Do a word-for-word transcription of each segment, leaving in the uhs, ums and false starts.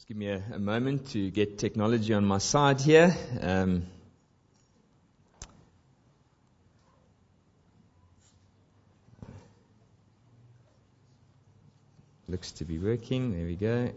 Just give me a, a moment to get technology on my side here. Um, looks to be working. There we go.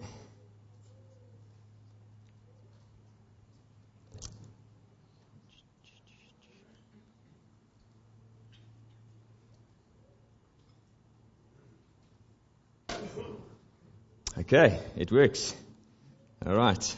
Okay, it works. All right.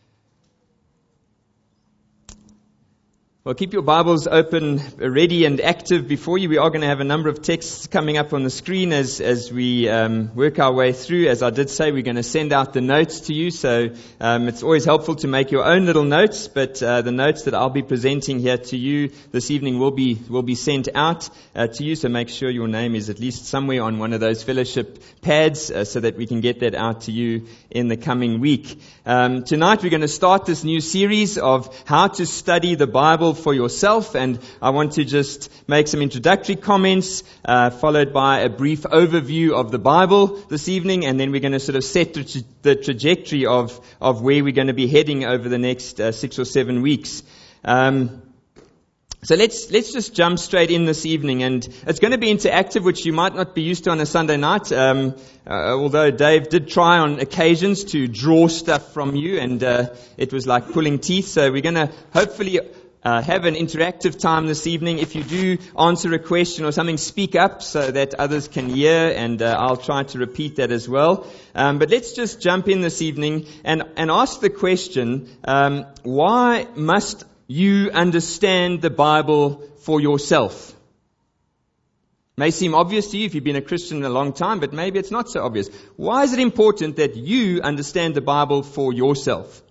Well, keep your Bibles open, ready and active before you. We are going to have a number of texts coming up on the screen as as we um, work our way through. As I did say, we're going to send out the notes to you, so um, it's always helpful to make your own little notes. But uh, the notes that I'll be presenting here to you this evening will be will be sent out uh, to you. So make sure your name is at least somewhere on one of those fellowship pads, uh, so that we can get that out to you in the coming week. Um, tonight we're going to start this new series of how to study the Bible for yourself, and I want to just make some introductory comments, uh, followed by a brief overview of the Bible this evening, and then we're going to sort of set the, tra- the trajectory of, of where we're going to be heading over the next uh, six or seven weeks. Um, So let's let's just jump straight in this evening, and it's going to be interactive, which you might not be used to on a Sunday night. Um, uh, although Dave did try on occasions to draw stuff from you, and uh, it was like pulling teeth. So we're going to hopefully uh, have an interactive time this evening. If you do answer a question or something, speak up so that others can hear, and uh, I'll try to repeat that as well. Um, but let's just jump in this evening and and ask the question: um, why must you understand the Bible for yourself? May seem obvious to you if you've been a Christian a long time, but maybe it's not so obvious. Why is it important that you understand the Bible for yourself?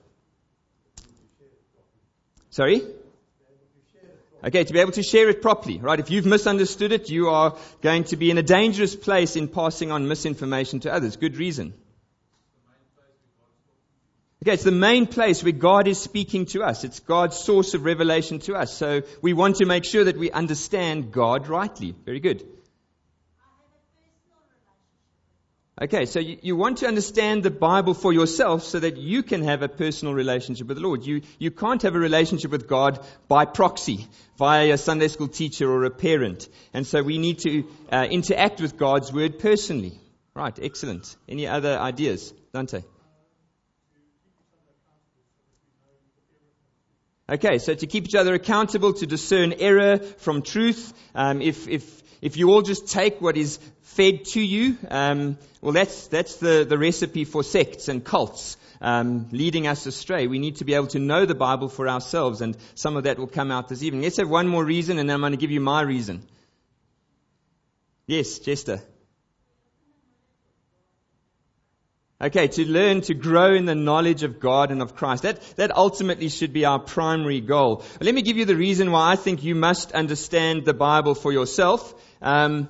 Sorry? Okay, to be able to share it properly, right? If you've misunderstood it, you are going to be in a dangerous place in passing on misinformation to others. Good reason. Okay, it's the main place where God is speaking to us. It's God's source of revelation to us. So we want to make sure that we understand God rightly. Very good. Okay, so you, you want to understand the Bible for yourself so that you can have a personal relationship with the Lord. You, you can't have a relationship with God by proxy, via a Sunday school teacher or a parent. And so we need to uh, interact with God's Word personally. Right, excellent. Any other ideas? Dante? Okay, so to keep each other accountable, to discern error from truth. Um, if if if you all just take what is fed to you, um, well, that's that's the, the recipe for sects and cults um, leading us astray. We need to be able to know the Bible for ourselves, and some of that will come out this evening. Let's have one more reason, and then I'm going to give you my reason. Yes, Chester. Okay, to learn to grow in the knowledge of God and of Christ. That that ultimately should be our primary goal. But let me give you the reason why I think you must understand the Bible for yourself. Um,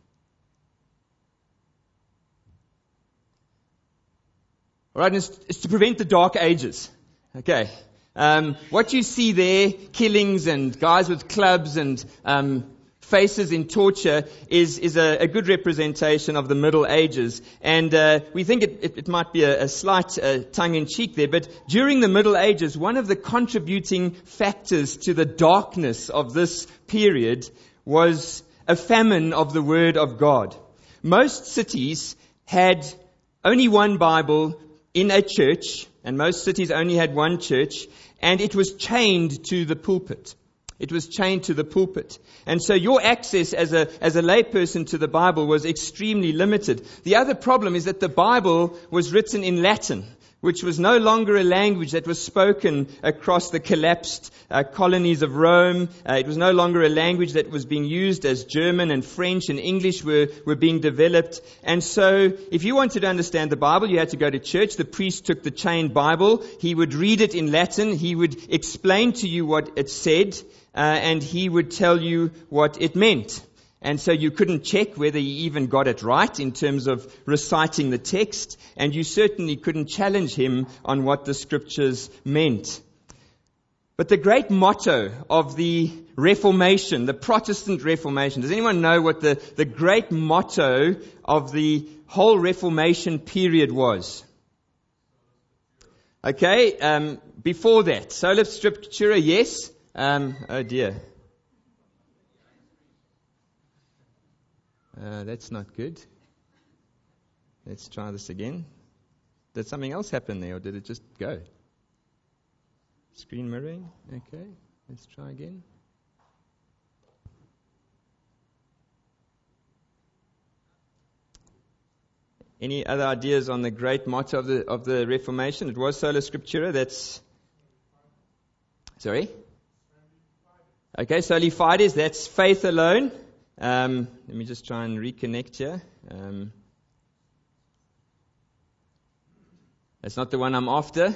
all right, it's, it's to prevent the dark ages. Okay. Um, what you see there, killings and guys with clubs and um faces in torture, is is a, a good representation of the Middle Ages. And uh, we think it, it, it might be a, a slight uh, tongue-in-cheek there, but during the Middle Ages, one of the contributing factors to the darkness of this period was a famine of the Word of God. Most cities had only one Bible in a church, and most cities only had one church, and it was chained to the pulpit. It was chained to the pulpit. And so your access as a as a layperson to the Bible was extremely limited. The other problem is that the Bible was written in Latin, which was no longer a language that was spoken across the collapsed uh, colonies of Rome. Uh, it was no longer a language that was being used as German and French and English were, were being developed. And so if you wanted to understand the Bible, you had to go to church. The priest took the chained Bible. He would read it in Latin. He would explain to you what it said, uh, and he would tell you what it meant. And so you couldn't check whether he even got it right in terms of reciting the text, and you certainly couldn't challenge him on what the scriptures meant. But the great motto of the Reformation, the Protestant Reformation, does anyone know what the, the great motto of the whole Reformation period was? Okay, um, before that, Sola Scriptura, yes. Um, oh dear. Uh, that's not good. Let's try this again. Did something else happen there, or did it just go? Screen mirroring. Okay, let's try again. Any other ideas on the great motto of the of the Reformation? It was Sola Scriptura. That's sorry. Okay, Soli Fides. That's faith alone. Um, let me just try and reconnect here. Um, that's not the one I'm after.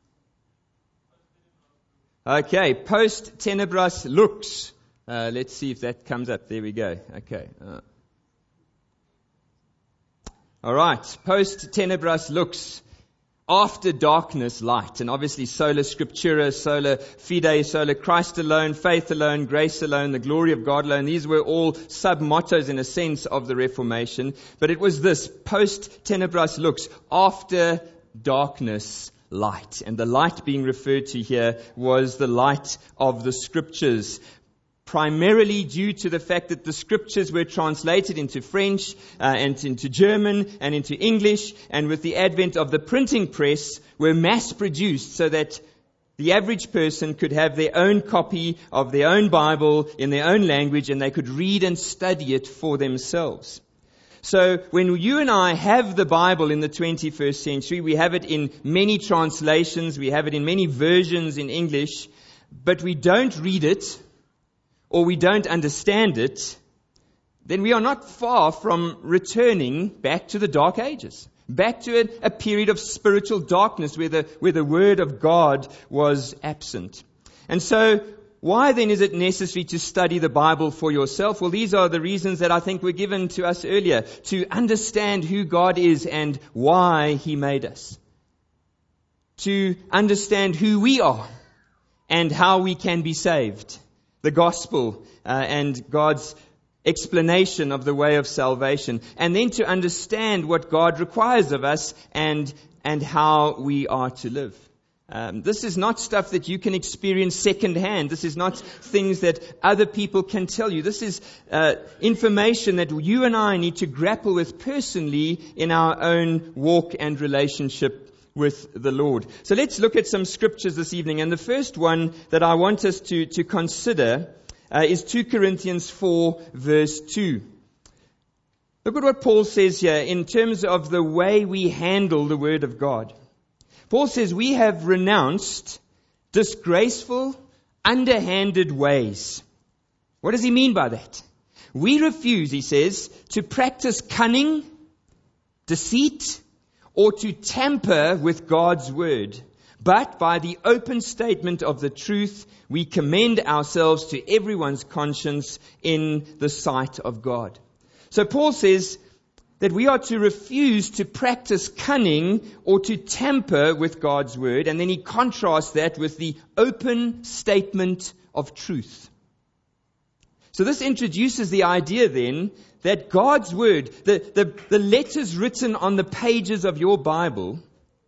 Okay, post tenebras lux. Uh, let's see if that comes up. There we go. Okay. Uh, all right, post tenebras lux. After darkness, light. And obviously, sola scriptura, sola fide, sola Christ alone, faith alone, grace alone, the glory of God alone. These were all sub-mottos in a sense of the Reformation. But it was this, post tenebras lux, after darkness, light. And the light being referred to here was the light of the Scriptures. Primarily due to the fact that the Scriptures were translated into French uh, and into German and into English, and with the advent of the printing press were mass-produced so that the average person could have their own copy of their own Bible in their own language, and they could read and study it for themselves. So when you and I have the Bible in the twenty-first century, we have it in many translations, we have it in many versions in English, but we don't read it, or we don't understand it, then we are not far from returning back to the Dark Ages, back to a, a period of spiritual darkness where the, where the Word of God was absent. And so, why then is it necessary to study the Bible for yourself? Well, these are the reasons that I think were given to us earlier, to understand who God is and why He made us, to understand who we are and how we can be saved. The gospel uh, and God's explanation of the way of salvation, and then to understand what God requires of us and and how we are to live. Um, this is not stuff that you can experience secondhand. This is not things that other people can tell you. This is uh, information that you and I need to grapple with personally in our own walk and relationship with the Lord. So let's look at some scriptures this evening. And the first one that I want us to, to consider uh, is two Corinthians four, verse two. Look at what Paul says here in terms of the way we handle the Word of God. Paul says, we have renounced disgraceful, underhanded ways. What does he mean by that? We refuse, he says, to practice cunning, deceit, or to tamper with God's word. But by the open statement of the truth, we commend ourselves to everyone's conscience in the sight of God. So Paul says that we are to refuse to practice cunning or to tamper with God's word. And then he contrasts that with the open statement of truth. So this introduces the idea then that God's word, the, the, the letters written on the pages of your Bible,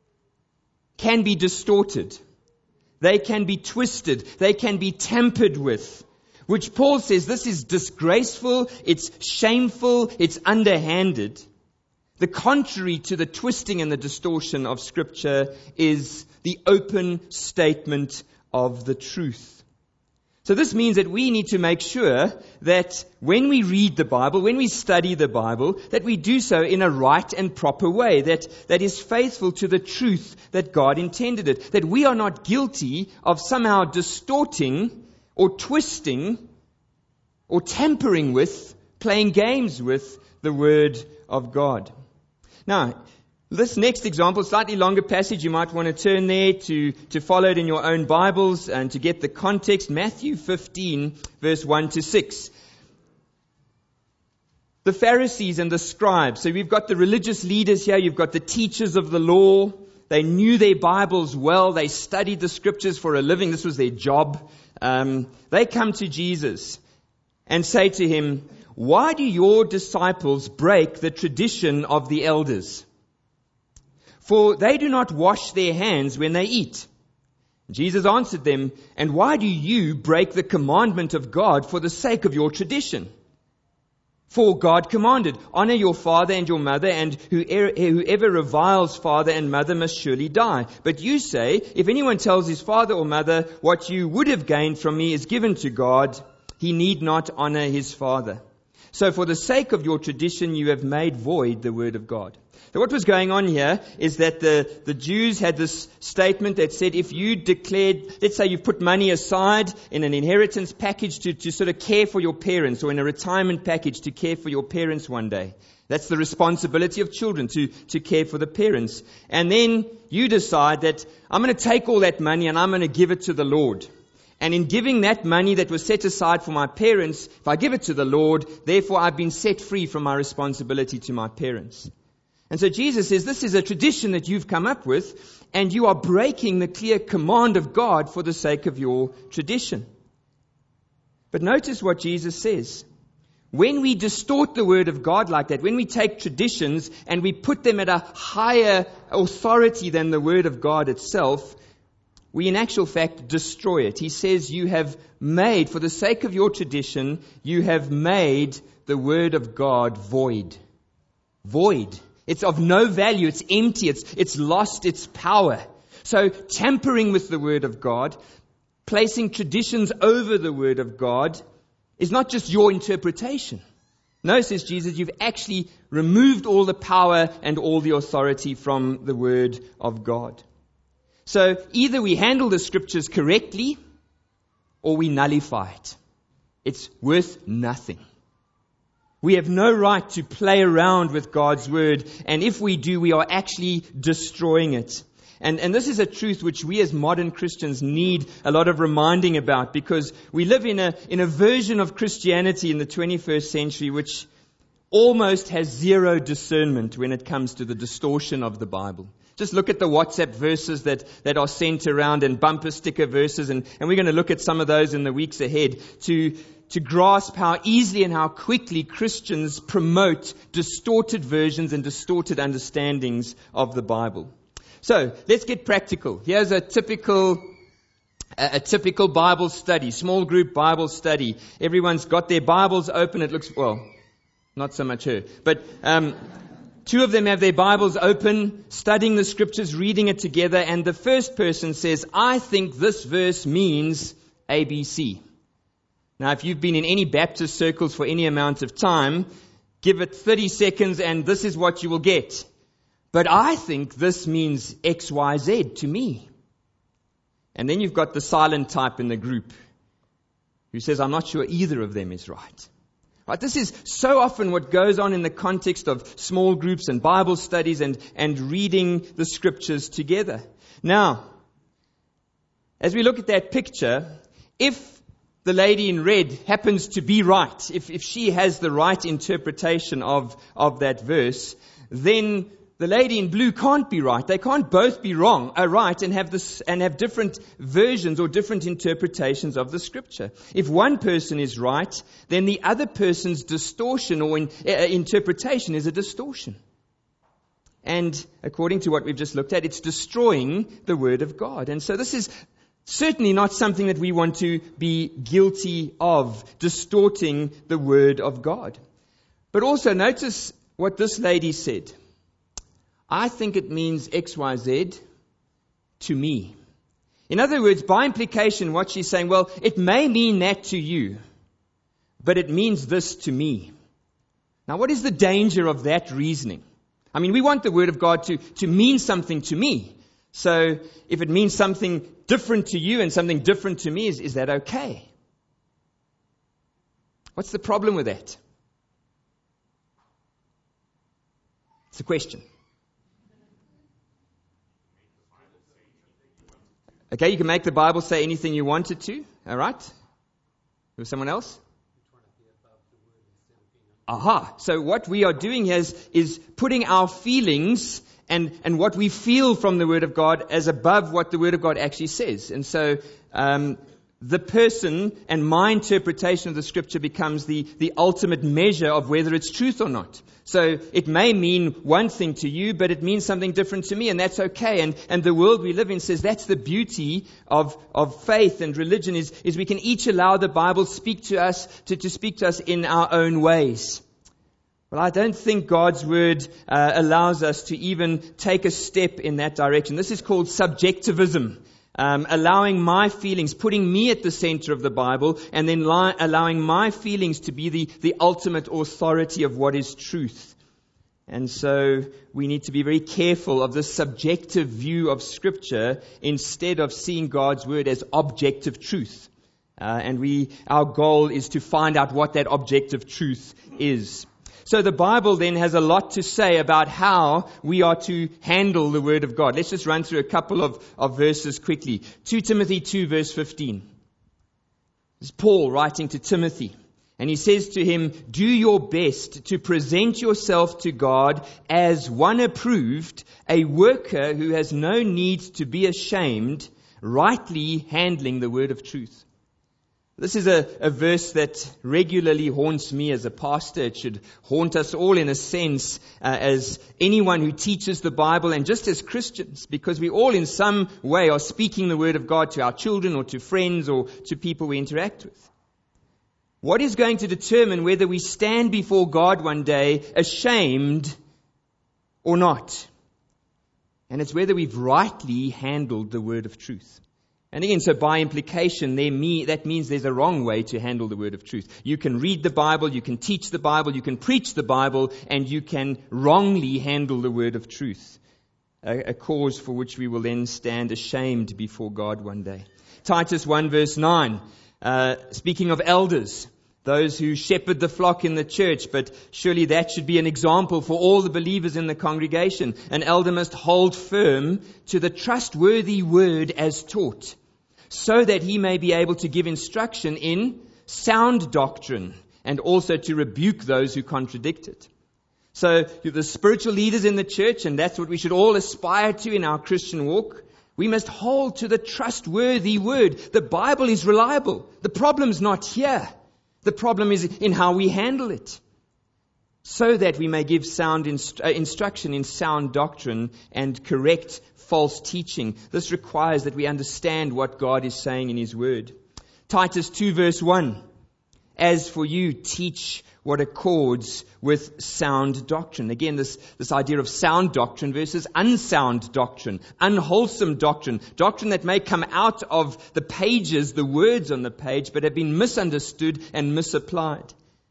can be distorted. They can be twisted. They can be tampered with. Which Paul says this is disgraceful, it's shameful, it's underhanded. The contrary to the twisting and the distortion of Scripture is the open statement of the truth. So this means that we need to make sure that when we read the Bible, when we study the Bible, that we do so in a right and proper way, that, that is faithful to the truth that God intended it, that we are not guilty of somehow distorting or twisting or tampering with, playing games with the Word of God. Now, this next example, slightly longer passage, you might want to turn there to, to follow it in your own Bibles and to get the context. Matthew fifteen, verse one to six. The Pharisees and the scribes. So we've got the religious leaders here. You've got the teachers of the law. They knew their Bibles well. They studied the Scriptures for a living. This was their job. Um, they come to Jesus and say to him, "Why do your disciples break the tradition of the elders? for they do not wash their hands when they eat." Jesus answered them, "And why do you break the commandment of God for the sake of your tradition? For God commanded, 'Honor your father and your mother, and whoever reviles father and mother must surely die.' But you say, 'If anyone tells his father or mother, what you would have gained from me is given to God, he need not honor his father.' So for the sake of your tradition, you have made void the word of God." So what was going on here is that the, the Jews had this statement that said, if you declared, let's say you've put money aside in an inheritance package to, to sort of care for your parents, or in a retirement package to care for your parents one day. That's the responsibility of children, to, to care for the parents. And then you decide that I'm going to take all that money and I'm going to give it to the Lord. And in giving that money that was set aside for my parents, if I give it to the Lord, therefore I've been set free from my responsibility to my parents. And so Jesus says, this is a tradition that you've come up with, and you are breaking the clear command of God for the sake of your tradition. But notice what Jesus says. When we distort the word of God like that, when we take traditions and we put them at a higher authority than the word of God itself, we in actual fact destroy it. He says, you have made, for the sake of your tradition, you have made the word of God void. Void. It's of no value. It's empty. It's, it's lost its power. So tampering with the word of God, placing traditions over the word of God, is not just your interpretation. No, says Jesus, you've actually removed all the power and all the authority from the word of God. So either we handle the scriptures correctly or we nullify it. It's worth nothing. We have no right to play around with God's word, and if we do, we are actually destroying it. And, and this is a truth which we as modern Christians need a lot of reminding about, because we live in a, in a version of Christianity in the twenty-first century which almost has zero discernment when it comes to the distortion of the Bible. Just look at the WhatsApp verses that, that are sent around, and bumper sticker verses, and, and we're going to look at some of those in the weeks ahead to, to grasp how easily and how quickly Christians promote distorted versions and distorted understandings of the Bible. So, let's get practical. Here's a typical a, a typical Bible study, small group Bible study. Everyone's got their Bibles open. It looks, well, not so much her, but um, two of them have their Bibles open, studying the scriptures, reading it together, and the first person says, I think this verse means A B C. Now, if you've been in any Baptist circles for any amount of time, give it thirty seconds and this is what you will get. But I think this means X Y Z to me. And then you've got the silent type in the group who says, I'm not sure either of them is right. Right? This is so often what goes on in the context of small groups and Bible studies and, and reading the scriptures together. Now, as we look at that picture, if the lady in red happens to be right, if, if she has the right interpretation of, of that verse, then the lady in blue can't be right. They can't both be wrong, are right, and have this and have different versions or different interpretations of the scripture. If one person is right, then the other person's distortion or in, uh, interpretation is a distortion. And according to what we've just looked at, it's destroying the word of God. And so this is certainly not something that we want to be guilty of, distorting the word of God. But also notice what this lady said. I think it means X Y Z to me. In other words, by implication, what she's saying, well, it may mean that to you, but it means this to me. Now, what is the danger of that reasoning? I mean, we want the word of God to, to mean something to me. So if it means something different to you and something different to me, is, is that okay? What's the problem with that? It's a question. Okay, you can make the Bible say anything you want it to. All right? With someone else? Aha. So what we are doing here is, is putting our feelings and, and what we feel from the Word of God as above what the Word of God actually says. And so um, the person and my interpretation of the Scripture becomes the, the ultimate measure of whether it's truth or not. So it may mean one thing to you, but it means something different to me, and that's okay. And, and the world we live in says that's the beauty of, of faith and religion is, is we can each allow the Bible speak to us, to, to speak to us in our own ways. Well, I don't think God's Word uh, allows us to even take a step in that direction. This is called subjectivism. Um, allowing my feelings, putting me at the center of the Bible, and then li- allowing my feelings to be the, the ultimate authority of what is truth. And so we need to be very careful of this subjective view of Scripture instead of seeing God's Word as objective truth. Uh, and we, our goal is to find out what that objective truth is. So the Bible then has a lot to say about how we are to handle the Word of God. Let's just run through a couple of, of verses quickly. Second Timothy two verse fifteen. This is Paul writing to Timothy. And he says to him, do your best to present yourself to God as one approved, a worker who has no need to be ashamed, rightly handling the word of truth. This is a, a verse that regularly haunts me as a pastor. It should haunt us all in a sense uh, as anyone who teaches the Bible and just as Christians, because we all in some way are speaking the word of God to our children or to friends or to people we interact with. What is going to determine whether we stand before God one day ashamed or not? And it's whether we've rightly handled the word of truth. And again, so by implication, there me, that means there's a wrong way to handle the word of truth. You can read the Bible, you can teach the Bible, you can preach the Bible, and you can wrongly handle the word of truth. A, a cause for which we will then stand ashamed before God one day. Titus one verse nine, uh, speaking of elders, those who shepherd the flock in the church, but surely that should be an example for all the believers in the congregation. An elder must hold firm to the trustworthy word as taught, so that he may be able to give instruction in sound doctrine, and also to rebuke those who contradict it. So the spiritual leaders in the church, and that's what we should all aspire to in our Christian walk, we must hold to the trustworthy word. The Bible is reliable. The problem's not here. The problem is in how we handle it, so that we may give sound inst- uh, instruction in sound doctrine and correct false teaching. This requires that we understand what God is saying in His Word. Titus two verse one, as for you, teach what accords with sound doctrine. Again, this, this idea of sound doctrine versus unsound doctrine, unwholesome doctrine, doctrine that may come out of the pages, the words on the page, but have been misunderstood and misapplied.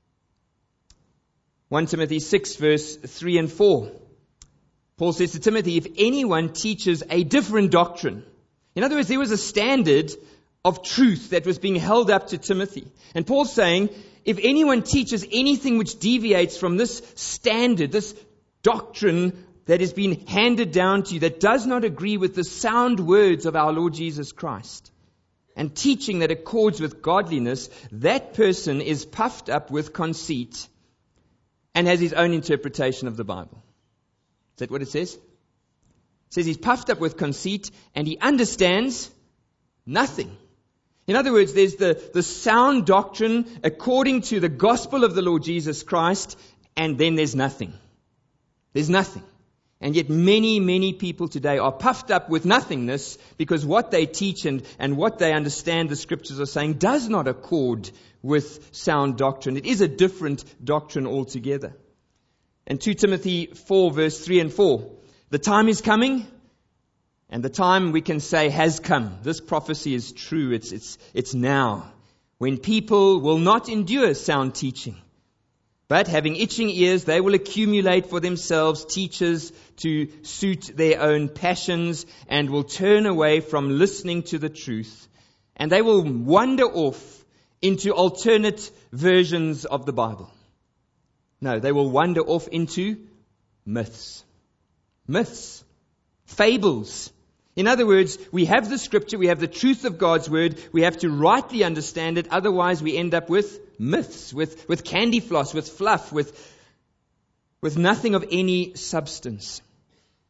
First Timothy six verse three and four. Paul says to Timothy, if anyone teaches a different doctrine, in other words, there was a standard of truth that was being held up to Timothy. And Paul's saying, if anyone teaches anything which deviates from this standard, this doctrine that has been handed down to you, that does not agree with the sound words of our Lord Jesus Christ, and teaching that accords with godliness, that person is puffed up with conceit and has his own interpretation of the Bible. Is that what it says? It says he's puffed up with conceit and he understands nothing. In other words, there's the, the sound doctrine according to the gospel of the Lord Jesus Christ, and then there's nothing. There's nothing. And yet many, many people today are puffed up with nothingness because what they teach and, and what they understand the Scriptures are saying does not accord with sound doctrine. It is a different doctrine altogether. And Second Timothy four verse three and four. The time is coming, and the time we can say has come. This prophecy is true. It's, it's, it's now. When people will not endure sound teaching, but having itching ears, they will accumulate for themselves teachers to suit their own passions, and will turn away from listening to the truth. And they will wander off into alternate versions of the Bible. No, they will wander off into myths. Myths. Fables. In other words, we have the Scripture, we have the truth of God's Word, we have to rightly understand it, otherwise we end up with myths, with, with candy floss, with fluff, with, with nothing of any substance.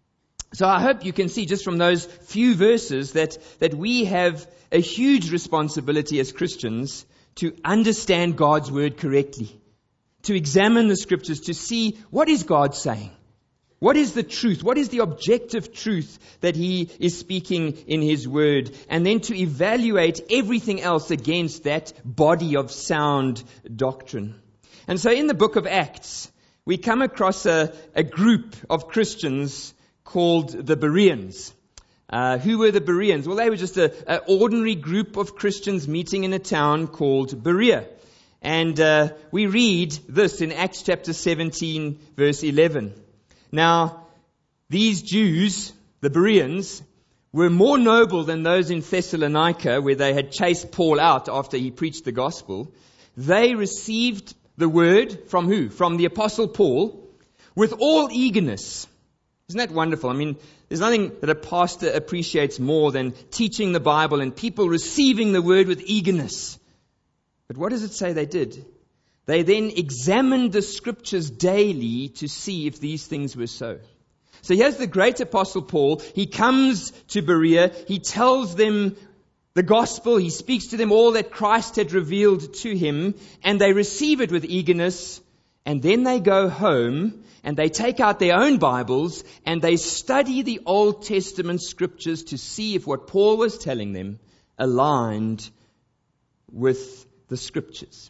So I hope you can see just from those few verses that, that we have a huge responsibility as Christians to understand God's word correctly, to examine the scriptures, to see what is God saying. What is the truth? What is the objective truth that He is speaking in His word? And then to evaluate everything else against that body of sound doctrine. And so in the book of Acts, we come across a, a group of Christians called the Bereans. Uh, who were the Bereans? Well, they were just an ordinary group of Christians meeting in a town called Berea. And uh, we read this in Acts chapter seventeen, verse eleven. Now, these Jews, the Bereans, were more noble than those in Thessalonica, where they had chased Paul out after he preached the gospel. They received the word from who? From the Apostle Paul, with all eagerness. Isn't that wonderful? I mean, there's nothing that a pastor appreciates more than teaching the Bible and people receiving the word with eagerness. But what does it say they did? They then examined the scriptures daily to see if these things were so. So here's the great apostle Paul. He comes to Berea. He tells them the gospel. He speaks to them all that Christ had revealed to him. And they receive it with eagerness. And then they go home and they take out their own Bibles and they study the Old Testament scriptures to see if what Paul was telling them aligned with the scriptures.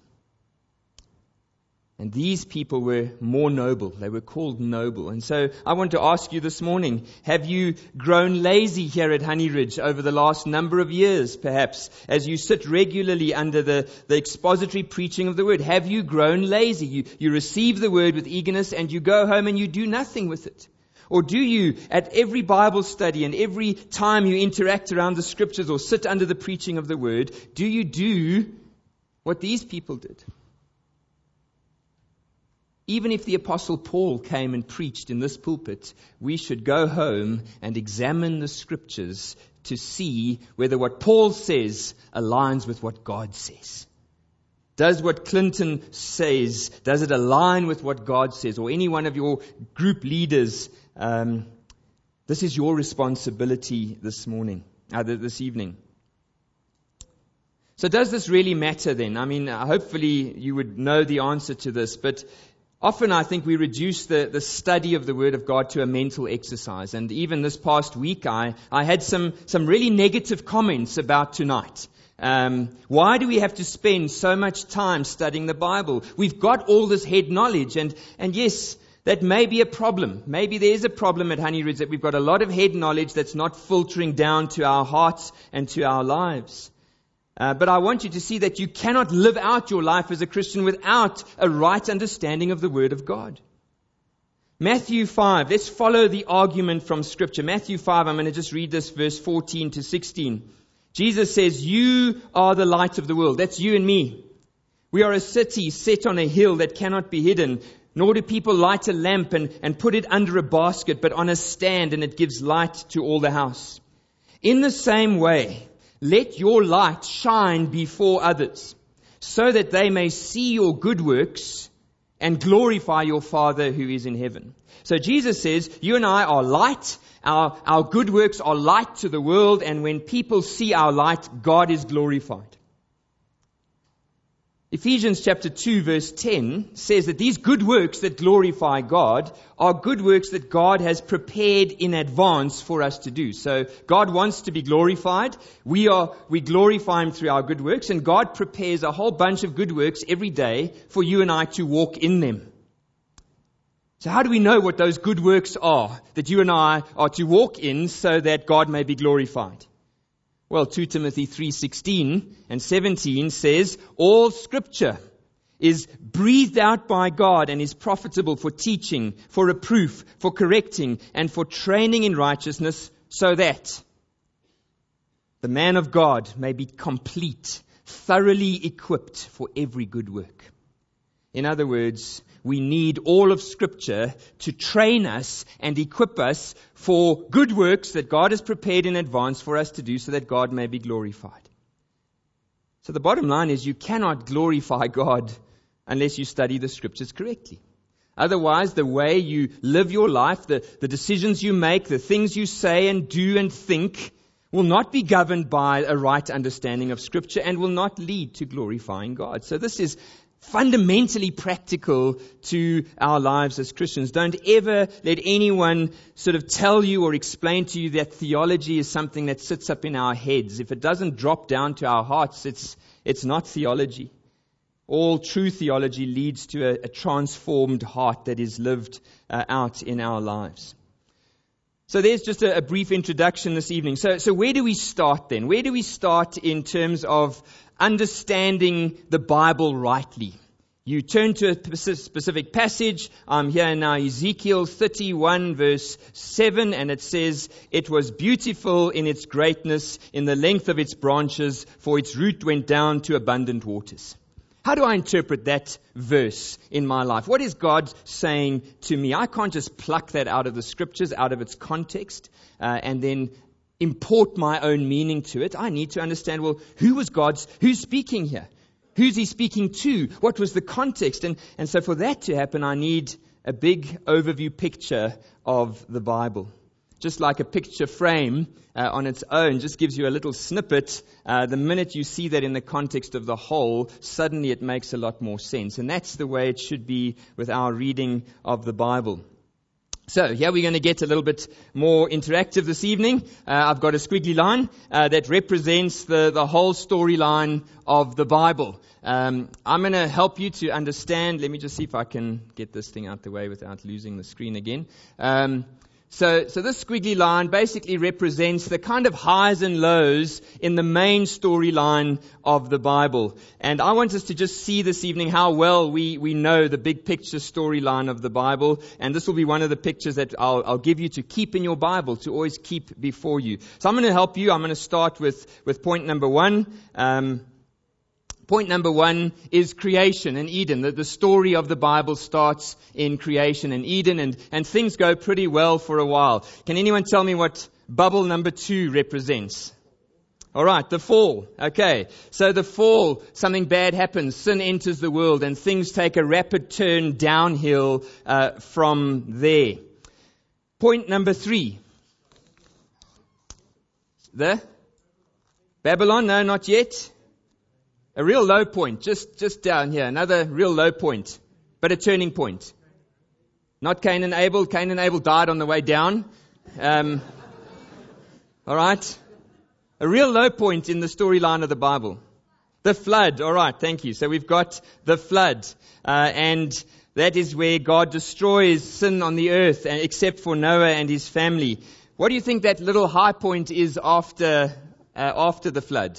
And these people were more noble. They were called noble. And so I want to ask you this morning, have you grown lazy here at Honey Ridge over the last number of years, perhaps, as you sit regularly under the, the expository preaching of the word? Have you grown lazy? You, you receive the word with eagerness and you go home and you do nothing with it. Or do you, at every Bible study and every time you interact around the scriptures or sit under the preaching of the word, do you do what these people did? Even if the Apostle Paul came and preached in this pulpit, we should go home and examine the scriptures to see whether what Paul says aligns with what God says. Does what Clinton says, does it align with what God says? Or any one of your group leaders, um, this is your responsibility this morning, uh, this evening. So does this really matter then? I mean, hopefully you would know the answer to this, but often I think we reduce the, the study of the Word of God to a mental exercise. And even this past week, I, I had some, some really negative comments about tonight. Um, why do we have to spend so much time studying the Bible? We've got all this head knowledge. And, and yes, that may be a problem. Maybe there is a problem at Honey Ridge that we've got a lot of head knowledge that's not filtering down to our hearts and to our lives. Uh, but I want you to see that you cannot live out your life as a Christian without a right understanding of the Word of God. Matthew five, let's follow the argument from Scripture. Matthew five, I'm going to just read this verse fourteen to sixteen. Jesus says, "You are the light of the world." That's you and me. "We are a city set on a hill that cannot be hidden. Nor do people light a lamp and, and put it under a basket, but on a stand, and it gives light to all the house. In the same way, let your light shine before others, so that they may see your good works and glorify your Father who is in heaven." So Jesus says, you and I are light. Our, our good works are light to the world. And when people see our light, God is glorified. Ephesians chapter two verse ten says that these good works that glorify God are good works that God has prepared in advance for us to do. So God wants to be glorified. We are, we glorify Him through our good works, and God prepares a whole bunch of good works every day for you and I to walk in them. So how do we know what those good works are that you and I are to walk in so that God may be glorified? Well, Second Timothy three sixteen and seventeen says, "All Scripture is breathed out by God and is profitable for teaching, for reproof, for correcting, and for training in righteousness, so that the man of God may be complete, thoroughly equipped for every good work." In other words, we need all of Scripture to train us and equip us for good works that God has prepared in advance for us to do so that God may be glorified. So the bottom line is you cannot glorify God unless you study the Scriptures correctly. Otherwise, the way you live your life, the, the decisions you make, the things you say and do and think will not be governed by a right understanding of Scripture and will not lead to glorifying God. So this is fundamentally practical to our lives as Christians. Don't ever let anyone sort of tell you or explain to you that theology is something that sits up in our heads. If it doesn't drop down to our hearts, it's it's not theology. All true theology leads to a, a transformed heart that is lived uh, out in our lives. So there's just a, a brief introduction this evening. So, so where do we start then? Where do we start in terms of understanding the Bible rightly? You turn to a specific passage. I'm here now, Ezekiel thirty-one verse seven, and it says, "It was beautiful in its greatness, in the length of its branches, for its root went down to abundant waters." How do I interpret that verse in my life? What is God saying to me? I can't just pluck that out of the Scriptures, out of its context, uh, and then import my own meaning to it. I need to understand, well, who was God's, who's speaking here? Who's he speaking to? What was the context? And, and so for that to happen, I need a big overview picture of the Bible. Just like a picture frame uh, on its own just gives you a little snippet. Uh, the minute you see that in the context of the whole, suddenly it makes a lot more sense. And that's the way it should be with our reading of the Bible. So here we're going to get a little bit more interactive this evening. Uh, I've got a squiggly line uh, that represents the, the whole storyline of the Bible. Um, I'm going to help you to understand. Let me just see if I can get this thing out the way without losing the screen again. Um, So, so this squiggly line basically represents the kind of highs and lows in the main storyline of the Bible. And I want us to just see this evening how well we, we know the big picture storyline of the Bible. And this will be one of the pictures that I'll, I'll give you to keep in your Bible, to always keep before you. So I'm going to help you. I'm going to start with, with point number one. Um, Point number one is creation in Eden. The, the story of the Bible starts in creation in Eden, and, and things go pretty well for a while. Can anyone tell me what bubble number two represents? All right, the fall. Okay, so the fall, something bad happens. Sin enters the world, and things take a rapid turn downhill uh, from there. Point number three. The Babylon? No, not yet. A real low point, just, just down here. Another real low point, but a turning point. Not Cain and Abel. Cain and Abel died on the way down. Um, all right. A real low point in the storyline of the Bible. The flood. All right, thank you. So we've got the flood. Uh, and that is where God destroys sin on the earth, except for Noah and his family. What do you think that little high point is after, uh, after the flood?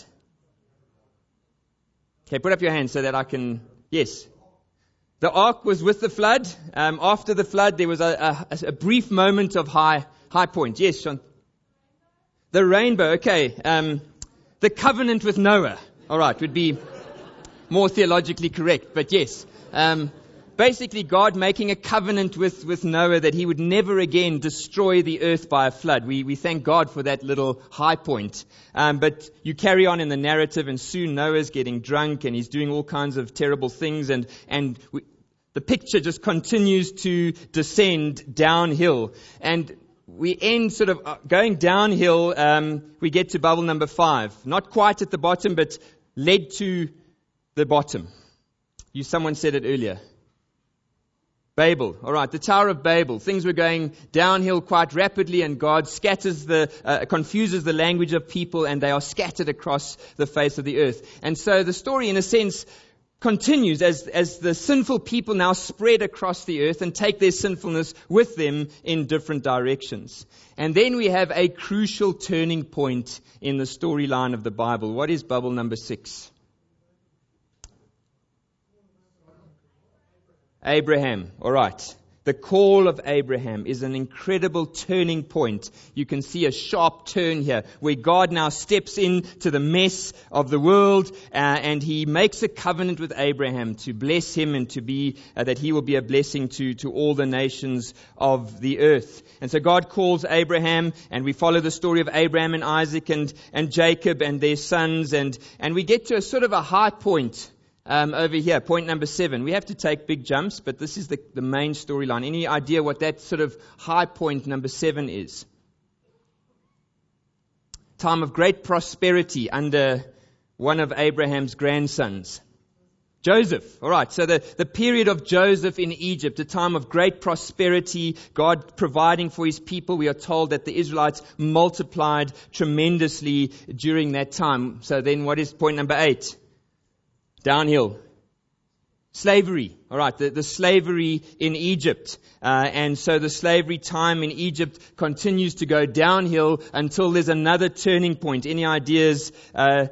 Okay, put up your hand so that I can... Yes. The ark was with the flood. Um, after the flood, there was a, a, a brief moment of high high point. Yes, Sean. The rainbow. Okay. Um, the covenant with Noah. All right, would be more theologically correct, but yes. Um, basically, God making a covenant with, with Noah that he would never again destroy the earth by a flood. We, we thank God for that little high point. Um, but you carry on in the narrative, and soon Noah's getting drunk, and he's doing all kinds of terrible things, and, and we, the picture just continues to descend downhill. And we end sort of going downhill. Um, we get to bubble number five. Not quite at the bottom, but led to the bottom. You, someone said it earlier. Babel. All right, the Tower of Babel. Things were going downhill quite rapidly, and God scatters the, uh, confuses the language of people, and they are scattered across the face of the earth. And so the story, in a sense, continues as, as the sinful people now spread across the earth and take their sinfulness with them in different directions. And then we have a crucial turning point in the storyline of the Bible. What is bubble number six? Abraham. All right. The call of Abraham is an incredible turning point. You can see a sharp turn here where God now steps into the mess of the world uh, and he makes a covenant with Abraham to bless him and to be uh, that he will be a blessing to, to all the nations of the earth. And so God calls Abraham, and we follow the story of Abraham and Isaac and, and Jacob and their sons, and, and we get to a sort of a high point. um, over here, point number seven. We have to take big jumps, but this is the, the main storyline. Any idea what that sort of high point number seven is? Time of great prosperity under one of Abraham's grandsons. Joseph. All right. So the, the period of Joseph in Egypt, a time of great prosperity, God providing for his people. We are told that the Israelites multiplied tremendously during that time. So then what is point number eight? Downhill. Slavery. All right. The, the slavery in Egypt. Uh, and so the slavery time in Egypt continues to go downhill until there's another turning point. Any ideas? Uh,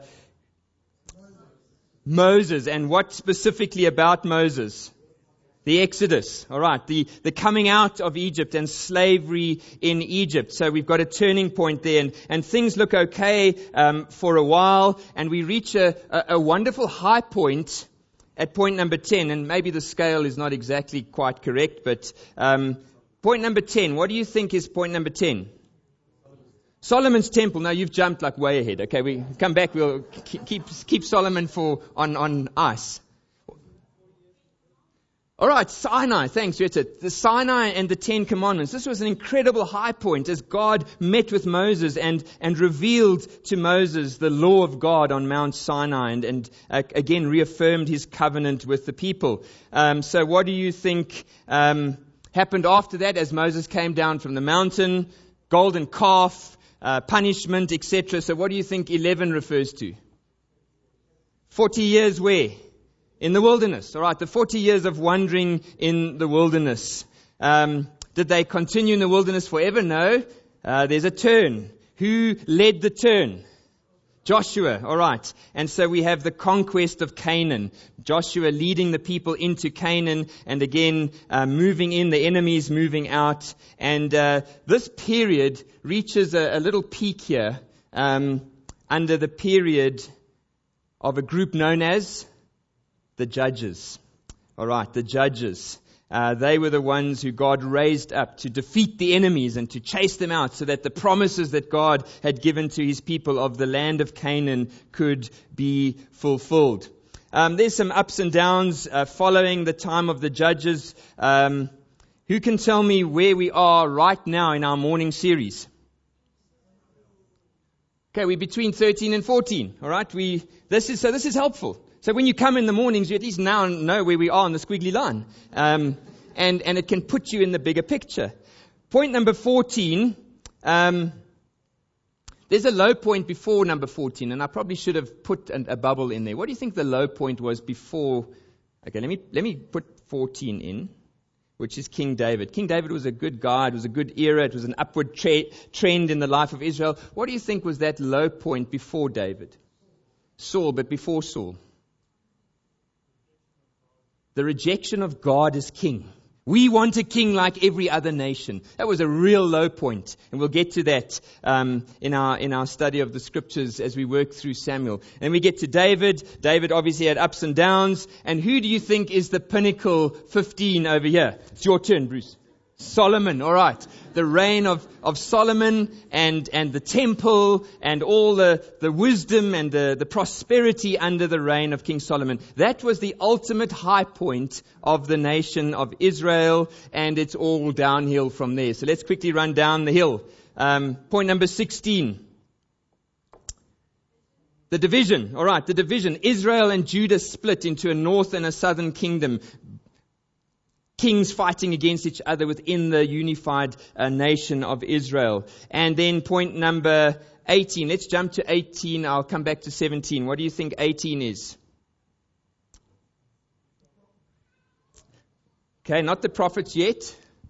Moses. And what specifically about Moses? The Exodus. All right. The, the coming out of Egypt and slavery in Egypt. So we've got a turning point there, and, and things look okay um, for a while, and we reach a, a, a wonderful high point at point number ten. And maybe the scale is not exactly quite correct, but um, point number ten. What do you think is point number ten? Solomon's temple. Now you've jumped like way ahead. Okay, we come back. We'll keep keep Solomon for on on ice. All right, Sinai. Thanks, Jutta. The Sinai and the Ten Commandments. This was an incredible high point as God met with Moses and and revealed to Moses the law of God on Mount Sinai, and and uh, again reaffirmed His covenant with the people. Um, so, what do you think um, happened after that as Moses came down from the mountain? Golden calf. Uh, punishment, et cetera. So what do you think eleven refers to? Forty years where? In the wilderness. All right, the forty years of wandering in the wilderness. Um, did they continue in the wilderness forever? No. Uh, there's a turn. Who led the turn? Joshua. All right. And so we have the conquest of Canaan. Joshua leading the people into Canaan, and again uh, moving in, the enemies moving out. And uh, this period reaches a, a little peak here um, under the period of a group known as the Judges. All right, the Judges. Uh, they were the ones who God raised up to defeat the enemies and to chase them out so that the promises that God had given to His people of the land of Canaan could be fulfilled. Um, there's some ups and downs uh, following the time of the Judges. Um, who can tell me where we are right now in our morning series? Okay, we're between thirteen and fourteen. All right, we this is so this is helpful. So when you come in the mornings, you at least now know where we are on the squiggly line. Um, and, and it can put you in the bigger picture. Point number fourteen. Um, there's a low point before number fourteen, and I probably should have put an, a bubble in there. What do you think the low point was before? Okay, let me let me put fourteen in, which is King David. King David was a good guy. It was a good era. It was an upward tra- trend in the life of Israel. What do you think was that low point before David? Saul, but before Saul. The rejection of God as king. We want a king like every other nation. That was a real low point, and we'll get to that um, in our in our study of the scriptures as we work through Samuel. And we get to David. David obviously had ups and downs. And who do you think is the pinnacle? fifteen over here. It's your turn, Bruce. Solomon. All right. The reign of, of Solomon and, and the temple and all the, the wisdom and the, the prosperity under the reign of King Solomon. That was the ultimate high point of the nation of Israel, and it's all downhill from there. So let's quickly run down the hill. Um, point number sixteen. The division. All right, the division. Israel and Judah split into a north and a southern kingdom. Kings fighting against each other within the unified uh, nation of Israel. And then point number eighteen. Let's jump to eighteen. I'll come back to seventeen. What do you think eighteen is? Okay, not the prophets yet.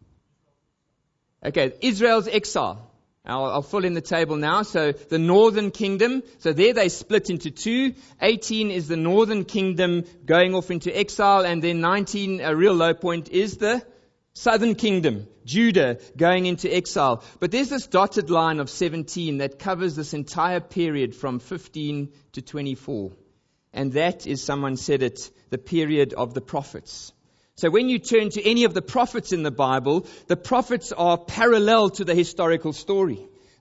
Okay, Israel's exile. I'll, I'll fill in the table now. So the northern kingdom, so there they split into two. eighteen is the northern kingdom going off into exile, and then nineteen, a real low point, is the southern kingdom, Judah, going into exile. But there's this dotted line of seventeen that covers this entire period from fifteen to twenty-four. And that is, someone said it, the period of the prophets. So when you turn to any of the prophets in the Bible, the prophets are parallel to the historical story.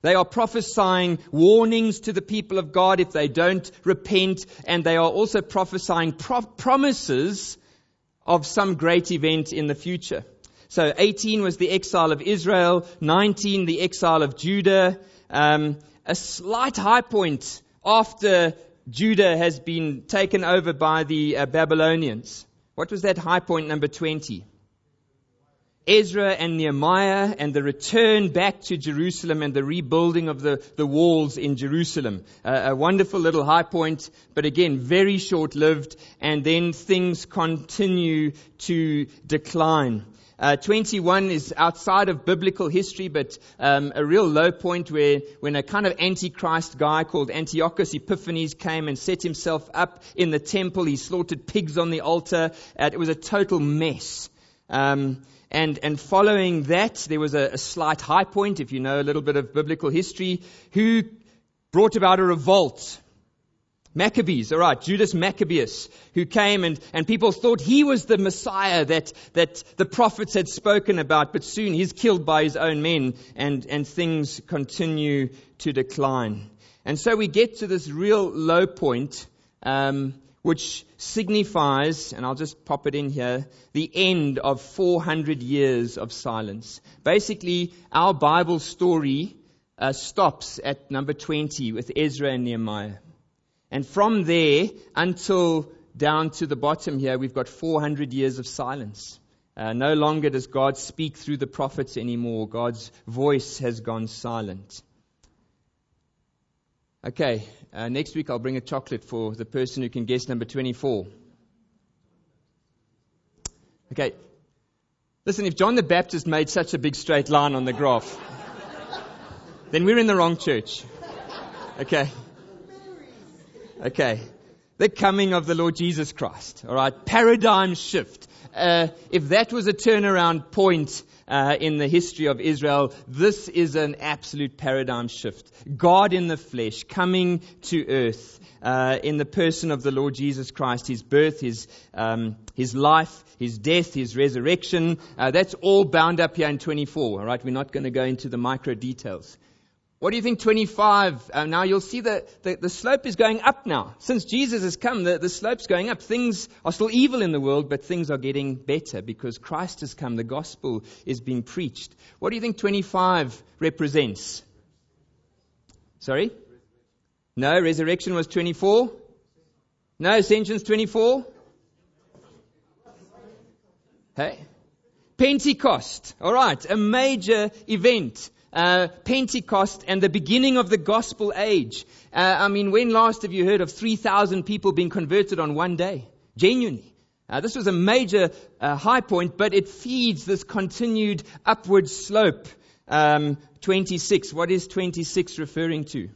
They are prophesying warnings to the people of God if they don't repent, and they are also prophesying pro- promises of some great event in the future. So eighteen was the exile of Israel, nineteen the exile of Judah, um, a slight high point after Judah has been taken over by the uh, Babylonians. What was that high point, number twenty? Ezra and Nehemiah and the return back to Jerusalem and the rebuilding of the, the walls in Jerusalem. Uh, a wonderful little high point, but again, very short-lived, and then things continue to decline. Uh, twenty-one is outside of biblical history, but um, a real low point where when a kind of antichrist guy called Antiochus Epiphanes came and set himself up in the temple. He slaughtered pigs on the altar. Uh, it was a total mess. Um, and and following that, there was a, a slight high point, if you know a little bit of biblical history, who brought about a revolt. Maccabees, all right, Judas Maccabeus, who came and, and people thought he was the Messiah that, that the prophets had spoken about, but soon he's killed by his own men, and, and things continue to decline. And so we get to this real low point, um, which signifies, and I'll just pop it in here, the end of four hundred years of silence. Basically, our Bible story uh, stops at number twenty with Ezra and Nehemiah. And from there until down to the bottom here, we've got four hundred years of silence. Uh, no longer does God speak through the prophets anymore. God's voice has gone silent. Okay, uh, next week I'll bring a chocolate for the person who can guess number twenty-four. Okay, listen, if John the Baptist made such a big straight line on the graph, then we're in the wrong church. Okay. Okay, the coming of the Lord Jesus Christ, all right, paradigm shift. Uh, if that was a turnaround point uh, in the history of Israel, this is an absolute paradigm shift. God in the flesh coming to earth uh, in the person of the Lord Jesus Christ, His birth, His um, His life, His death, His resurrection, uh, that's all bound up here in twenty-four, all right, we're not going to go into the micro details. What do you think twenty-five? Uh, now you'll see that the, the slope is going up now. Since Jesus has come, the, the slope's going up. Things are still evil in the world, but things are getting better because Christ has come. The gospel is being preached. What do you think twenty-five represents? Sorry? No, resurrection was twenty-four. No, ascension's twenty-four. Hey? Pentecost. All right, a major event. Uh, Pentecost and the beginning of the gospel age. Uh, I mean, when last have you heard of three thousand people being converted on one day? Genuinely. Uh, this was a major uh, high point, but it feeds this continued upward slope. Um, twenty-six. What is twenty-six referring to?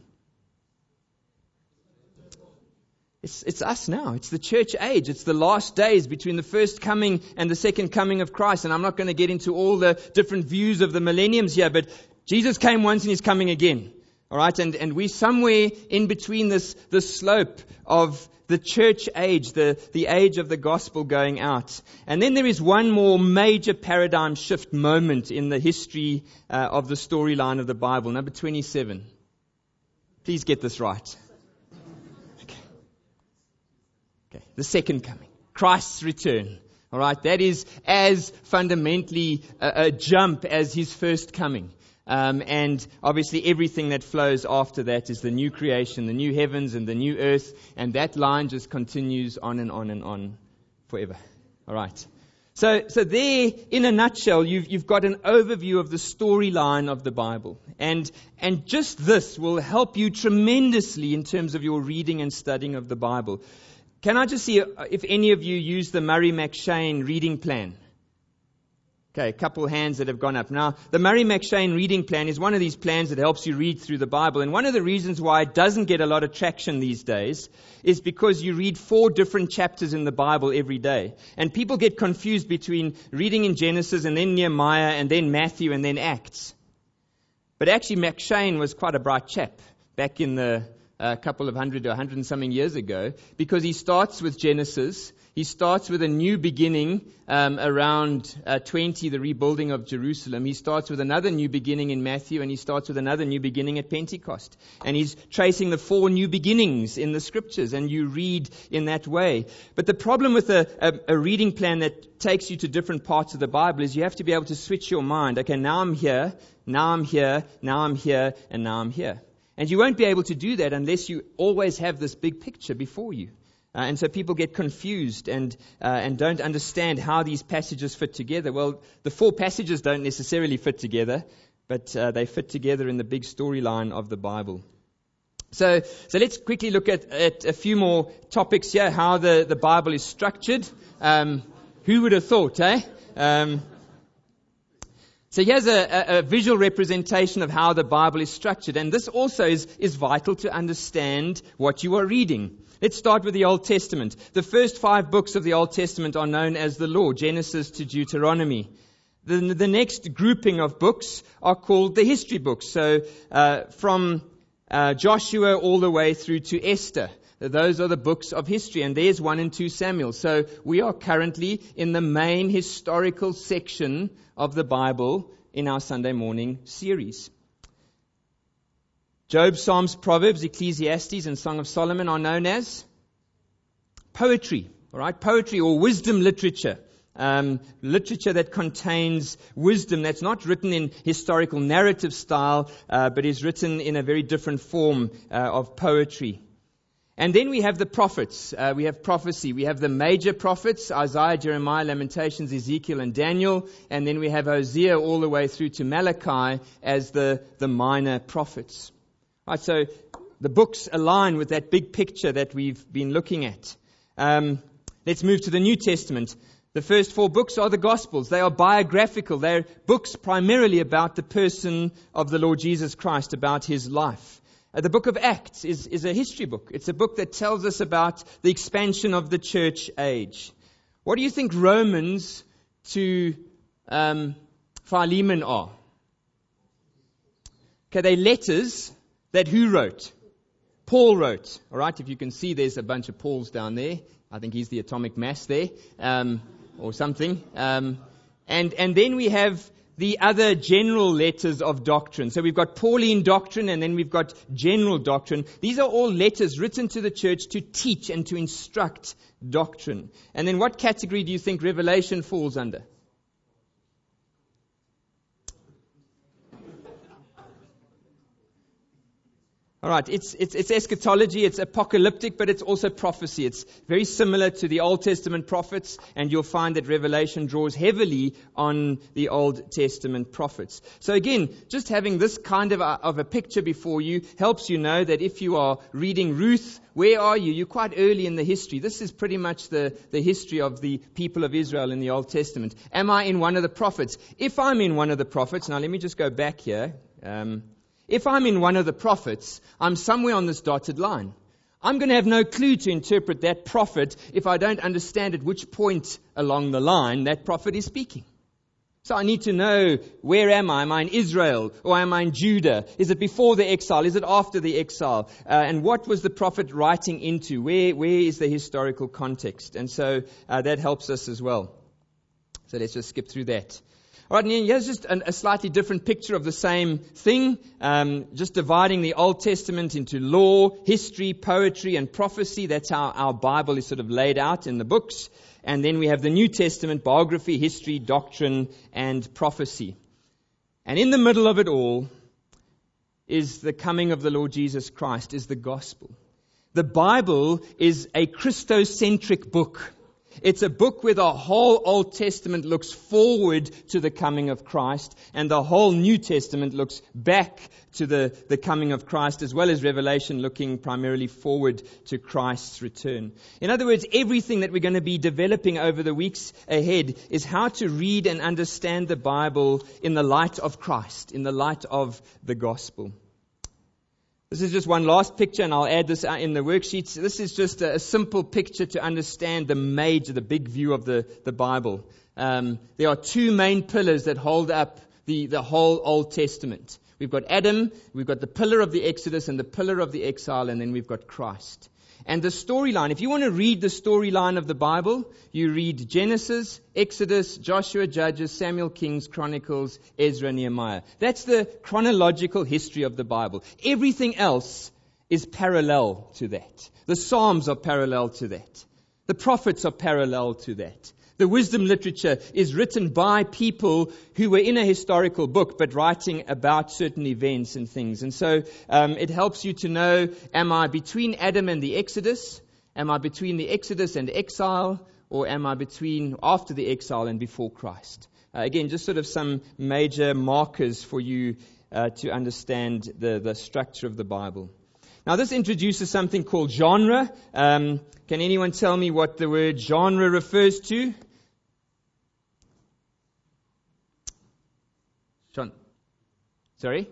It's, it's us now. It's the church age. It's the last days between the first coming and the second coming of Christ. And I'm not going to get into all the different views of the millenniums here, but Jesus came once and He's coming again. All right, and, and we're somewhere in between this, this slope of the church age, the, the age of the gospel going out. And then there is one more major paradigm shift moment in the history uh, of the storyline of the Bible, number twenty-seven. Please get this right. Okay. Okay, the second coming, Christ's return. All right, that is as fundamentally a, a jump as His first coming. Um, and obviously everything that flows after that is the new creation, the new heavens and the new earth. And that line just continues on and on and on forever. All right. So, so there, in a nutshell, you've, you've got an overview of the storyline of the Bible. And, and just this will help you tremendously in terms of your reading and studying of the Bible. Can I just see if any of you use the Murray McShane reading plan? Okay, a couple hands that have gone up. Now, the Murray McShane reading plan is one of these plans that helps you read through the Bible. And one of the reasons why it doesn't get a lot of traction these days is because you read four different chapters in the Bible every day. And people get confused between reading in Genesis and then Nehemiah and then Matthew and then Acts. But actually, McShane was quite a bright chap back in the a couple of hundred or a hundred and something years ago, because he starts with Genesis. He starts with a new beginning um, around uh, twenty, the rebuilding of Jerusalem. He starts with another new beginning in Matthew, and he starts with another new beginning at Pentecost. And he's tracing the four new beginnings in the scriptures, and you read in that way. But the problem with a, a, a reading plan that takes you to different parts of the Bible is you have to be able to switch your mind. Okay, now I'm here, now I'm here, now I'm here, and now I'm here. And you won't be able to do that unless you always have this big picture before you. Uh, and so people get confused and uh, and don't understand how these passages fit together. Well, the four passages don't necessarily fit together, but uh, they fit together in the big storyline of the Bible. So so let's quickly look at, at a few more topics here, how the, the Bible is structured. Um, who would have thought, eh? Um, so here's a, a, a visual representation of how the Bible is structured. And this also is, is vital to understand what you are reading. Let's start with the Old Testament. The first five books of the Old Testament are known as the Law, Genesis to Deuteronomy. The, the next grouping of books are called the history books. So uh, from uh, Joshua all the way through to Esther. Those are the books of history, and there's one and two Samuel. So we are currently in the main historical section of the Bible in our Sunday morning series. Job, Psalms, Proverbs, Ecclesiastes, and Song of Solomon are known as poetry, all right? Poetry or wisdom literature. Um, literature that contains wisdom that's not written in historical narrative style, uh, but is written in a very different form uh, of poetry. And then we have the prophets. Uh, we have prophecy. We have the major prophets, Isaiah, Jeremiah, Lamentations, Ezekiel, and Daniel. And then we have Hosea all the way through to Malachi as the, the minor prophets. Right, so the books align with that big picture that we've been looking at. Um, let's move to the New Testament. The first four books are the Gospels. They are biographical. They're books primarily about the person of the Lord Jesus Christ, about his life. Uh, the book of Acts is, is a history book. It's a book that tells us about the expansion of the church age. What do you think Romans to um, Philemon are? Okay, they're letters that who wrote? Paul wrote. All right, if you can see, there's a bunch of Pauls down there. I think he's the atomic mass there, um, or something. Um, and and then we have the other general letters of doctrine. So we've got Pauline doctrine, and then we've got general doctrine. These are all letters written to the church to teach and to instruct doctrine. And then what category do you think Revelation falls under? All right, it's, it's it's eschatology, it's apocalyptic, but it's also prophecy. It's very similar to the Old Testament prophets, and you'll find that Revelation draws heavily on the Old Testament prophets. So again, just having this kind of a, of a picture before you helps you know that if you are reading Ruth, where are you? You're quite early in the history. This is pretty much the, the history of the people of Israel in the Old Testament. Am I in one of the prophets? If I'm in one of the prophets, now let me just go back here. Um, If I'm in one of the prophets, I'm somewhere on this dotted line. I'm going to have no clue to interpret that prophet if I don't understand at which point along the line that prophet is speaking. So I need to know, where am I? Am I in Israel or am I in Judah? Is it before the exile? Is it after the exile? Uh, and what was the prophet writing into? Where Where is the historical context? And so uh, that helps us as well. So let's just skip through that. All right, and here's just a slightly different picture of the same thing, um, just dividing the Old Testament into law, history, poetry, and prophecy. That's how our Bible is sort of laid out in the books. And then we have the New Testament, biography, history, doctrine, and prophecy. And in the middle of it all is the coming of the Lord Jesus Christ, is the gospel. The Bible is a Christocentric book. It's a book where the whole Old Testament looks forward to the coming of Christ, and the whole New Testament looks back to the, the coming of Christ, as well as Revelation looking primarily forward to Christ's return. In other words, everything that we're going to be developing over the weeks ahead is how to read and understand the Bible in the light of Christ, in the light of the gospel. This is just one last picture, and I'll add this in the worksheets. This is just a, a simple picture to understand the major, the big view of the, the Bible. Um, there are two main pillars that hold up the, the whole Old Testament. We've got Adam, we've got the pillar of the Exodus and the pillar of the exile, and then we've got Christ. And the storyline, if you want to read the storyline of the Bible, you read Genesis, Exodus, Joshua, Judges, Samuel, Kings, Chronicles, Ezra, Nehemiah. That's the chronological history of the Bible. Everything else is parallel to that. The Psalms are parallel to that. The prophets are parallel to that. The wisdom literature is written by people who were in a historical book, but writing about certain events and things. And so um, it helps you to know, am I between Adam and the Exodus? Am I between the Exodus and exile? Or am I between after the exile and before Christ? Uh, again, just sort of some major markers for you uh, to understand the, the structure of the Bible. Now, this introduces something called genre. Um, can anyone tell me what the word genre refers to? John, sorry?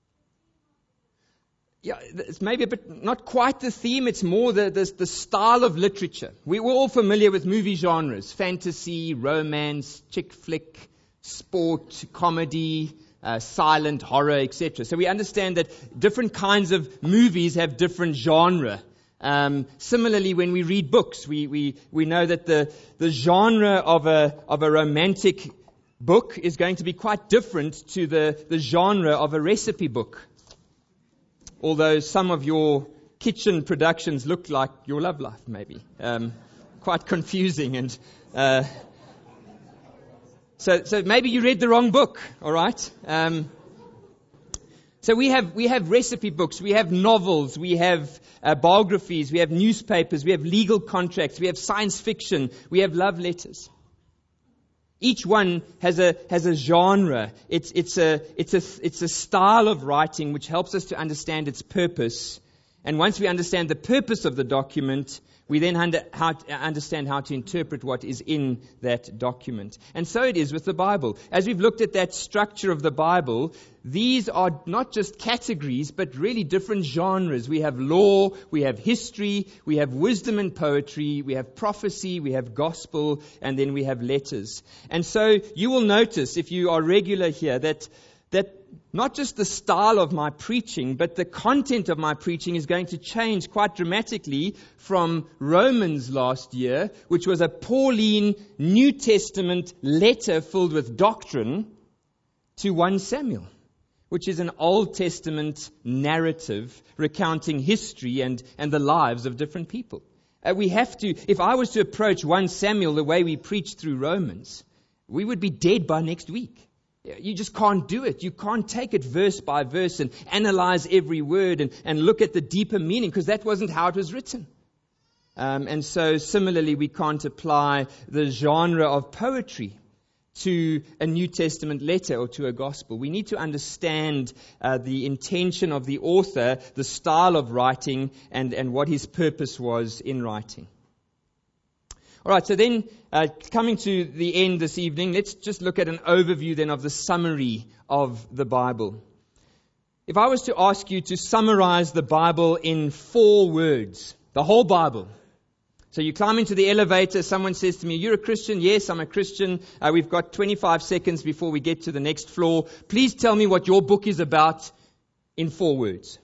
Yeah, it's maybe a bit, not quite the theme, it's more the, the, the style of literature. We, we're all familiar with movie genres: fantasy, romance, chick flick, sport, comedy, uh, silent, horror, et cetera. So we understand that different kinds of movies have different genre. Um, similarly, when we read books, we, we, we know that the, the genre of a, of a romantic book is going to be quite different to the, the genre of a recipe book. Although some of your kitchen productions look like your love life, maybe. Um, quite confusing. and uh, so, so maybe you read the wrong book, all right? Um, so we have we have recipe books, we have novels, we have uh, biographies, we have newspapers, we have legal contracts, we have science fiction, we have love letters. Each one has a has a genre. It's it's a it's a it's a style of writing which helps us to understand its purpose. And once we understand the purpose of the document, we then under, how to understand how to interpret what is in that document. And so it is with the Bible. As we've looked at that structure of the Bible, these are not just categories, but really different genres. We have law, we have history, we have wisdom and poetry, we have prophecy, we have gospel, and then we have letters. And so you will notice, if you are regular here, that that not just the style of my preaching, but the content of my preaching is going to change quite dramatically from Romans last year, which was a Pauline New Testament letter filled with doctrine, to First Samuel, which is an Old Testament narrative recounting history and, and the lives of different people. Uh, we have to, if I was to approach First Samuel the way we preach through Romans, we would be dead by next week. You just can't do it. You can't take it verse by verse and analyze every word and, and look at the deeper meaning, because that wasn't how it was written. Um, and so similarly, we can't apply the genre of poetry to a New Testament letter or to a gospel. We need to understand uh, the intention of the author, the style of writing, and, and what his purpose was in writing. All right, so then uh, coming to the end this evening, let's just look at an overview then of the summary of the Bible. If I was to ask you to summarize the Bible in four words, the whole Bible. So you climb into the elevator, someone says to me, "You're a Christian?" "Yes, I'm a Christian. Uh, we've got twenty-five seconds before we get to the next floor. Please tell me what your book is about in four words."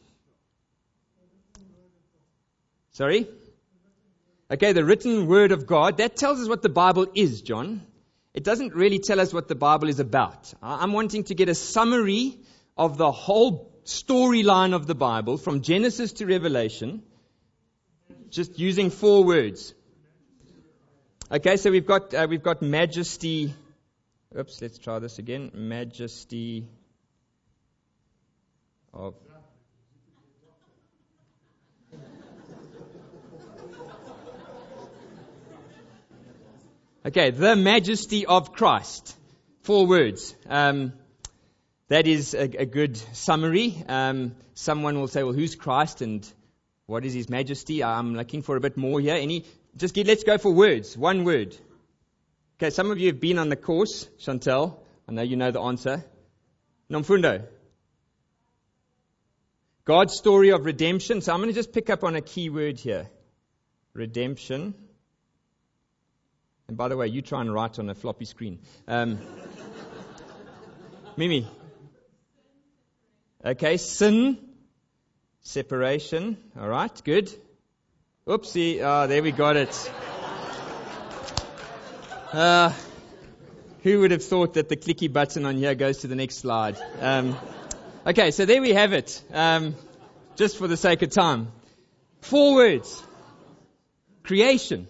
Sorry? Okay, the written word of God, that tells us what the Bible is, John. It doesn't really tell us what the Bible is about. I'm wanting to get a summary of the whole storyline of the Bible from Genesis to Revelation, just using four words. Okay, so we've got uh, we've got majesty. Oops, let's try this again. Majesty of Okay, the majesty of Christ. Four words. Um, that is a, a good summary. Um, someone will say, "Well, who's Christ and what is his majesty?" I'm looking for a bit more here. Any? Just get, let's go for words. One word. Okay, some of you have been on the course. Chantel, I know you know the answer. Nomfundo. God's story of redemption. So I'm going to just pick up on a key word here. Redemption. And by the way, you try and write on a floppy screen. Um, Mimi. Okay, sin, separation. All right, good. Oopsie. Oh, there we got it. Uh, who would have thought that the clicky button on here goes to the next slide? Um, okay, so there we have it. Um, just for the sake of time. Four words. Creation,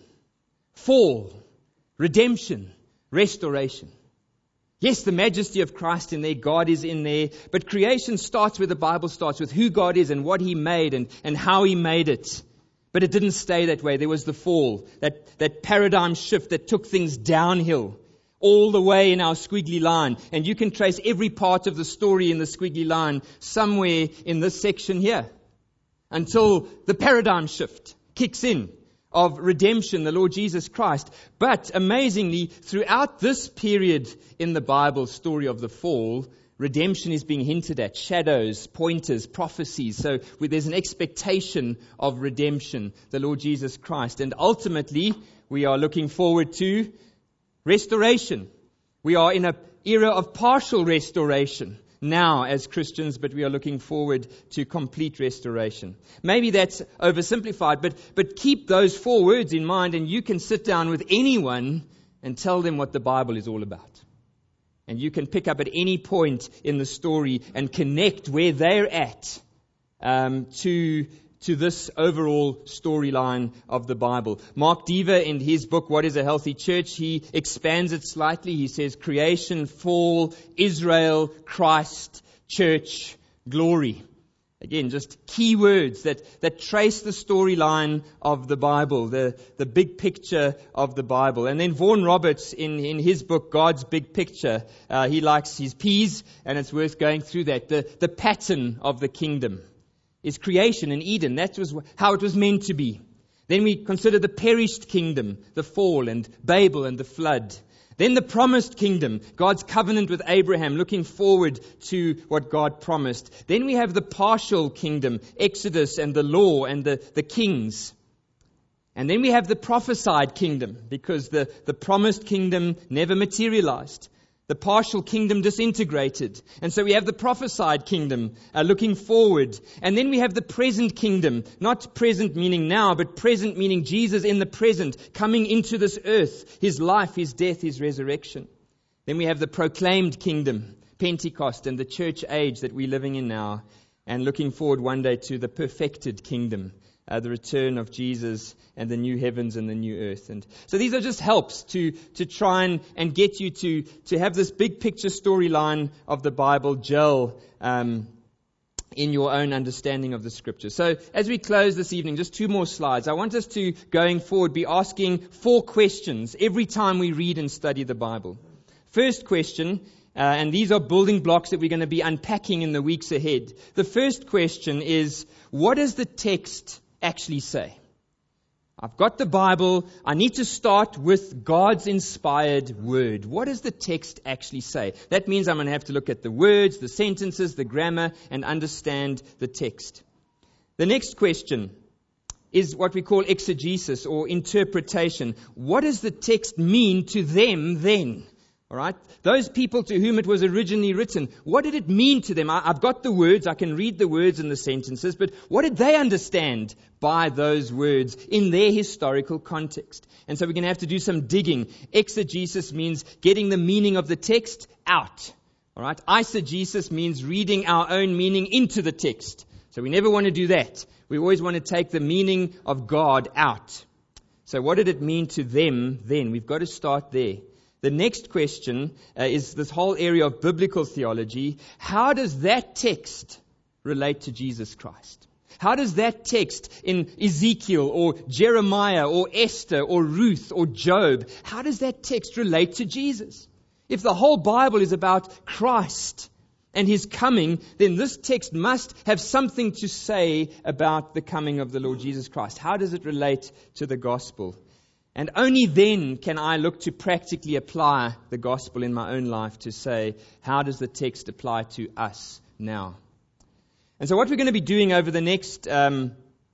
fall, redemption, restoration. Yes, the majesty of Christ in there, God is in there, but creation starts where the Bible starts, with who God is and what He made and, and how He made it. But it didn't stay that way. There was the fall, that, that paradigm shift that took things downhill all the way in our squiggly line. And you can trace every part of the story in the squiggly line somewhere in this section here until the paradigm shift kicks in of redemption, the Lord Jesus Christ. But amazingly, throughout this period in the Bible story of the fall, redemption is being hinted at, shadows, pointers, prophecies. So there's an expectation of redemption, the Lord Jesus Christ. And ultimately, we are looking forward to restoration. We are in an era of partial restoration now as Christians, but we are looking forward to complete restoration. Maybe that's oversimplified, but, but keep those four words in mind, and you can sit down with anyone and tell them what the Bible is all about. And you can pick up at any point in the story and connect where they're at um, to, to this overall storyline of the Bible. Mark Dever, in his book, What is a Healthy Church? He expands it slightly. He says creation, fall, Israel, Christ, church, glory. Again, just key words that, that trace the storyline of the Bible, the, the big picture of the Bible. And then Vaughan Roberts, in, in his book, God's Big Picture, uh, he likes his P's, and it's worth going through that. The, the pattern of the kingdom is creation in Eden. That was how it was meant to be. Then we consider the perished kingdom, the fall, and Babel and the flood. Then the promised kingdom, God's covenant with Abraham, looking forward to what God promised. Then we have the partial kingdom, Exodus and the law and the, the kings. And then we have the prophesied kingdom, because the, the promised kingdom never materialized. The partial kingdom disintegrated. And so we have the prophesied kingdom uh, looking forward. And then we have the present kingdom. Not present meaning now, but present meaning Jesus in the present, coming into this earth. His life, His death, His resurrection. Then we have the proclaimed kingdom, Pentecost, and the church age that we're living in now. And looking forward one day to the perfected kingdom. Uh, the return of Jesus and the new heavens and the new earth. And so these are just helps to, to try and, and get you to, to have this big picture storyline of the Bible gel um, in your own understanding of the Scripture. So as we close this evening, just two more slides. I want us to, going forward, be asking four questions every time we read and study the Bible. First question, uh, and these are building blocks that we're going to be unpacking in the weeks ahead. The first question is, what does the text actually say? I've got the Bible. I need to start with God's inspired word. What does the text actually say? That means I'm going to have to look at the words, the sentences, the grammar, and understand the text. The next question is what we call exegesis or interpretation. What does the text mean to them then? All right, those people to whom it was originally written, what did it mean to them? I, I've got the words, I can read the words and the sentences, but what did they understand by those words in their historical context? And so we're going to have to do some digging. Exegesis means getting the meaning of the text out. All right, eisegesis means reading our own meaning into the text. So we never want to do that. We always want to take the meaning of God out. So what did it mean to them then? We've got to start there. The next question uh, is this whole area of biblical theology. How does that text relate to Jesus Christ? How does that text in Ezekiel or Jeremiah or Esther or Ruth or Job, how does that text relate to Jesus? If the whole Bible is about Christ and His coming, then this text must have something to say about the coming of the Lord Jesus Christ. How does it relate to the gospel? And only then can I look to practically apply the gospel in my own life to say, how does the text apply to us now? And so what we're going to be doing over the next um,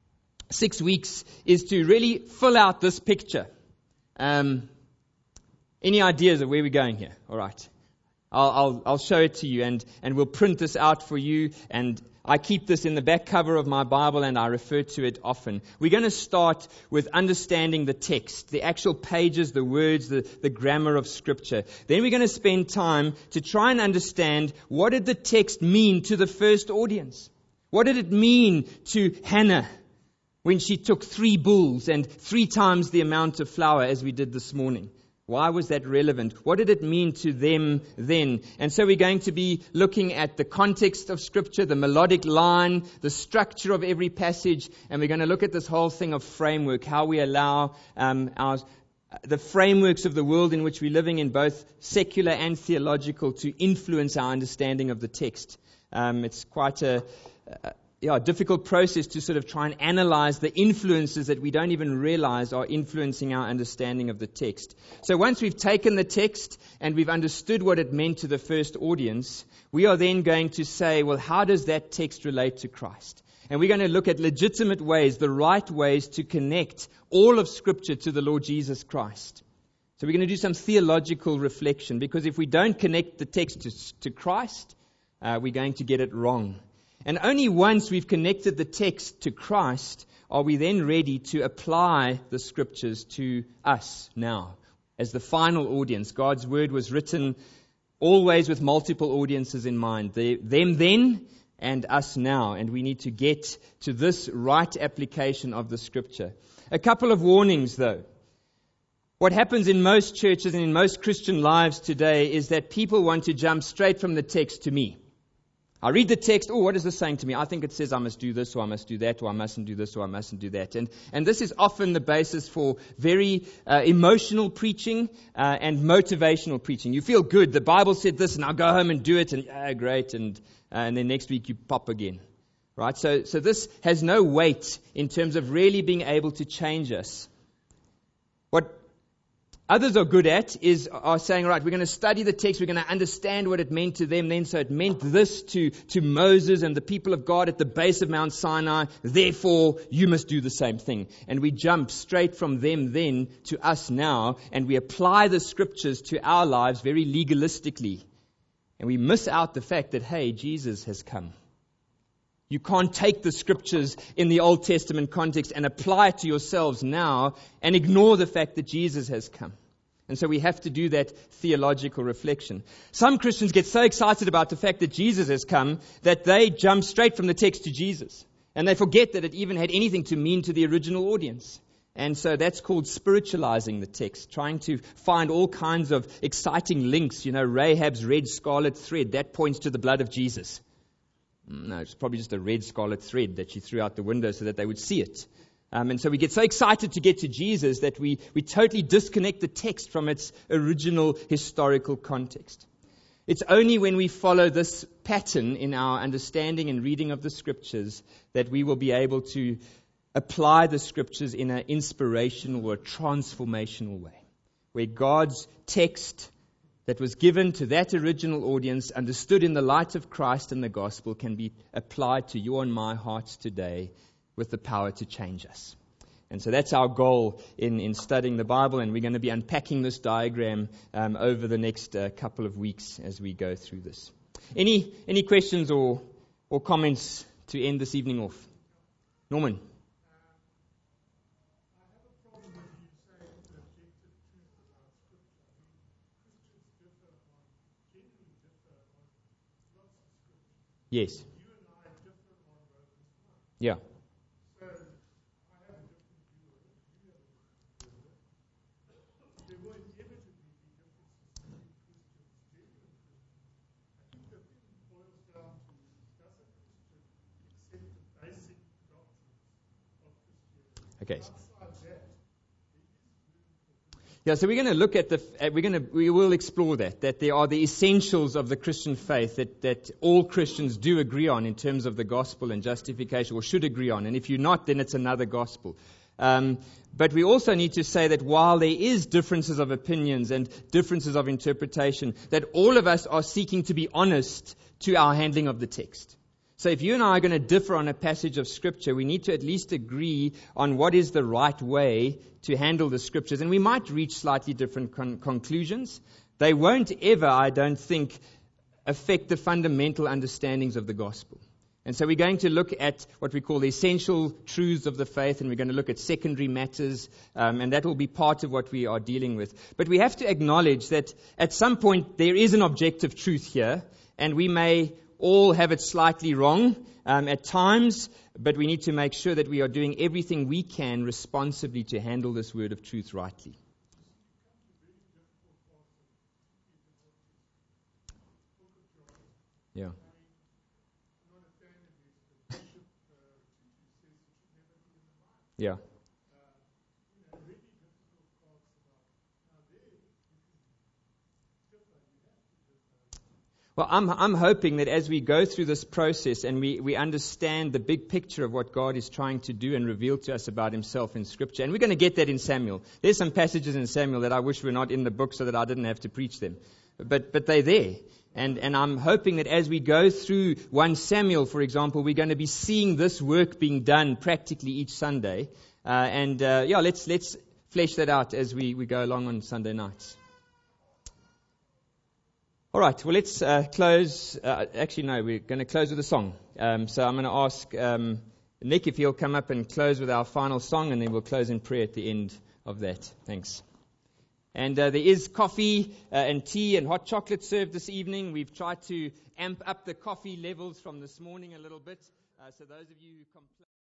six weeks is to really fill out this picture. Um, any ideas of where we're going here? All right. I'll, I'll, I'll show it to you, and, and we'll print this out for you. And I keep this in the back cover of my Bible, and I refer to it often. We're going to start with understanding the text, the actual pages, the words, the, the grammar of Scripture. Then we're going to spend time to try and understand, what did the text mean to the first audience? What did it mean to Hannah when she took three bulls and three times the amount of flour as we did this morning? Why was that relevant? What did it mean to them then? And so we're going to be looking at the context of Scripture, the melodic line, the structure of every passage, and we're going to look at this whole thing of framework, how we allow um, our the frameworks of the world in which we're living in, both secular and theological, to influence our understanding of the text. Um, it's quite a... a Yeah, difficult process to sort of try and analyze the influences that we don't even realize are influencing our understanding of the text. So once we've taken the text and we've understood what it meant to the first audience, we are then going to say, well, how does that text relate to Christ? And we're going to look at legitimate ways, the right ways to connect all of Scripture to the Lord Jesus Christ. So we're going to do some theological reflection, because if we don't connect the text to, to Christ, uh, we're going to get it wrong. And only once we've connected the text to Christ are we then ready to apply the Scriptures to us now. As the final audience, God's Word was written always with multiple audiences in mind. The, them then and us now. And we need to get to this right application of the Scripture. A couple of warnings though. What happens in most churches and in most Christian lives today is that people want to jump straight from the text to me. I read the text, oh, what is this saying to me? I think it says I must do this, or I must do that, or I mustn't do this, or I mustn't do that. And and this is often the basis for very uh, emotional preaching uh, and motivational preaching. You feel good. The Bible said this, and I'll go home and do it, and ah, great. And uh, and then next week you pop again, right? So so this has no weight in terms of really being able to change us. What others are good at is are saying, right, we're going to study the text, we're going to understand what it meant to them then. So it meant this to, to Moses and the people of God at the base of Mount Sinai. Therefore, you must do the same thing. And we jump straight from them then to us now, and we apply the Scriptures to our lives very legalistically. And we miss out the fact that, hey, Jesus has come. You can't take the Scriptures in the Old Testament context and apply it to yourselves now and ignore the fact that Jesus has come. And so we have to do that theological reflection. Some Christians get so excited about the fact that Jesus has come that they jump straight from the text to Jesus. And they forget that it even had anything to mean to the original audience. And so that's called spiritualizing the text, trying to find all kinds of exciting links. You know, Rahab's red scarlet thread, that points to the blood of Jesus. No, it's probably just a red scarlet thread that she threw out the window so that they would see it. Um, and so we get so excited to get to Jesus that we, we totally disconnect the text from its original historical context. It's only when we follow this pattern in our understanding and reading of the Scriptures that we will be able to apply the Scriptures in an inspirational or a transformational way, where God's text that was given to that original audience, understood in the light of Christ and the gospel, can be applied to your and my hearts today with the power to change us. And so that's our goal in, in studying the Bible, and we're going to be unpacking this diagram um, over the next uh, couple of weeks as we go through this. Any any questions or, or comments to end this evening off? Norman? Yes. Yeah. Okay. Yeah, so we're going to look at the, we're going to, we will explore that, that there are the essentials of the Christian faith that, that all Christians do agree on in terms of the gospel and justification, or should agree on. And if you're not, then it's another gospel. Um, but we also need to say that while there is differences of opinions and differences of interpretation, that all of us are seeking to be honest to our handling of the text. So if you and I are going to differ on a passage of Scripture, we need to at least agree on what is the right way to handle the Scriptures. And we might reach slightly different con- conclusions, they won't ever, I don't think, affect the fundamental understandings of the gospel. And so we're going to look at what we call the essential truths of the faith, and we're going to look at secondary matters, um, and that will be part of what we are dealing with. But we have to acknowledge that at some point there is an objective truth here, and we may all have it slightly wrong um, at times, but we need to make sure that we are doing everything we can responsibly to handle this word of truth rightly. Yeah. Yeah. Well, I'm, I'm hoping that as we go through this process and we, we understand the big picture of what God is trying to do and reveal to us about himself in Scripture, and we're going to get that in Samuel. There's some passages in Samuel that I wish were not in the book so that I didn't have to preach them. But, but they're there. And, and I'm hoping that as we go through First Samuel, for example, we're going to be seeing this work being done practically each Sunday. Uh, and, uh, yeah, let's, let's flesh that out as we, we go along on Sunday nights. All right, well, let's uh, close. Uh, actually, no, we're going to close with a song. Um, so I'm going to ask um, Nick if he'll come up and close with our final song, and then we'll close in prayer at the end of that. Thanks. And uh, there is coffee uh, and tea and hot chocolate served this evening. We've tried to amp up the coffee levels from this morning a little bit. Uh, so those of you who complain...